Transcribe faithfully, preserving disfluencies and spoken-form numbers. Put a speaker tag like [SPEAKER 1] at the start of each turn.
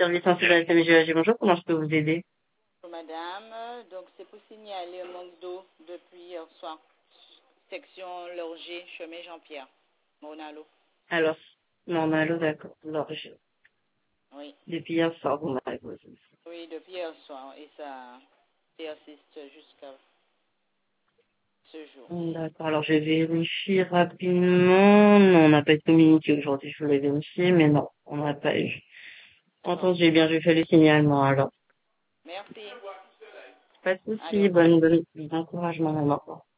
[SPEAKER 1] service ainsi de la S M G A G. Bonjour, comment je peux vous aider?
[SPEAKER 2] Bonjour madame, donc c'est pour signaler un manque d'eau depuis hier soir. Section Lorger, chemin Jean-Pierre, Monalo.
[SPEAKER 1] Alors, mon allô, d'accord. Alors, je-
[SPEAKER 2] Oui,
[SPEAKER 1] depuis hier soir, vous m'avez posé.
[SPEAKER 2] oui, depuis hier soir et ça persiste jusqu'à ce jour.
[SPEAKER 1] D'accord, alors je vérifie rapidement. Non, on n'a pas été communiqué aujourd'hui, je voulais vérifier, mais non, on n'a pas eu.
[SPEAKER 2] D'accord.
[SPEAKER 1] Entendu, bien, je fais le signalement alors.
[SPEAKER 2] Merci.
[SPEAKER 1] Pas de
[SPEAKER 2] Allez, au
[SPEAKER 1] souci,
[SPEAKER 2] revoir.
[SPEAKER 1] bonne, bonne, bon encouragement, maman.